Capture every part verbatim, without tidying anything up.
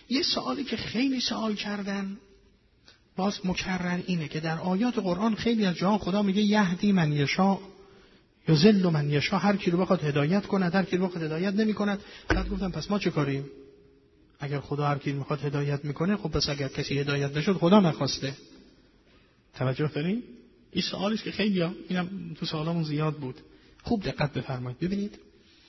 یه سوالی که خیلی سوال کردن باز مکرر اینه که در آیات قرآن خیلی از جاها خدا میگه یهدی من یشاء یضل من یشاء، هر کی رو بخواد هدایت کند، هر کی رو بخواد هدایت نمیکند. بعد گفتم پس ما چه کاریم؟ اگر خدا هر کی میخواد هدایت میکنه، خب پس اگر کسی هدایت نشد خدا نخواسته. توجه دارین؟ این سوالی است که خیلی ها اینم تو سوالامون زیاد بود. خوب دقت بفرمایید. ببینید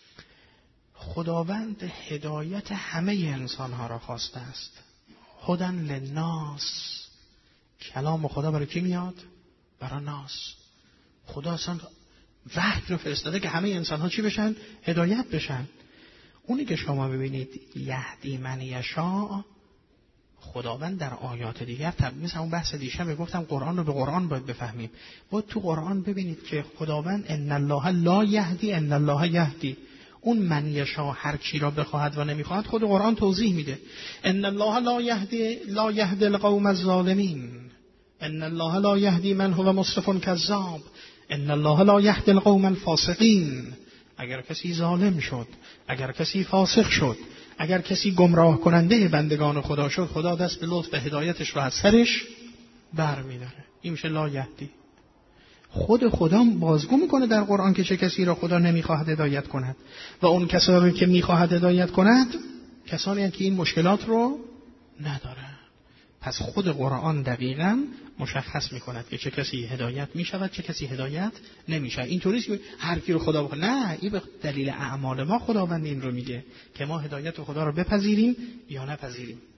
خداوند هدایت همه انسان ها را خواسته است. هدن للناس، کلام خدا برای کی میاد؟ برای ناس. خدا اصلا وحی رو فرستاده که همه انسان ها چی بشن؟ هدایت بشن. اونی که شما ببینید یهدی من یشاء، خداوند در آیات دیگر طبعا مثل اون بحث دیشب گفتم قرآن رو به قرآن باید بفهمیم. باید تو قرآن ببینید که خداوند ان الله لا یهدی ان الله یهدی، اون من یشاء هر کی را بخواهد و نمیخواهد خود قرآن توضیح میده. ان الله لا یهدی لا یهدی القوم الظالمین، ان الله لا یهدی من هو مسرف کذاب، ان الله لا یهدی القوم الفاسقین. اگر کسی ظالم شد، اگر کسی فاسق شد، اگر کسی گمراه کننده بندگان خدا شد، خدا دست به لطف به هدایتش رو از سرش بر می‌داره. این میشه لا یهدی. خود خدا بازگو میکنه در قرآن که چه کسی را خدا نمیخواهد هدایت کند و اون کسانی که میخواهد هدایت کند کسانی هستند که این مشکلات رو ندارن. پس خود قرآن دقیقاً مشخص میکند که چه کسی هدایت میشود، چه کسی هدایت نمیشود. اینطوریه که هر کی رو خدا بخواد، نه، این به دلیل اعمال ما خداوند این رو میگه که ما هدایت خدا رو بپذیریم یا نپذیریم.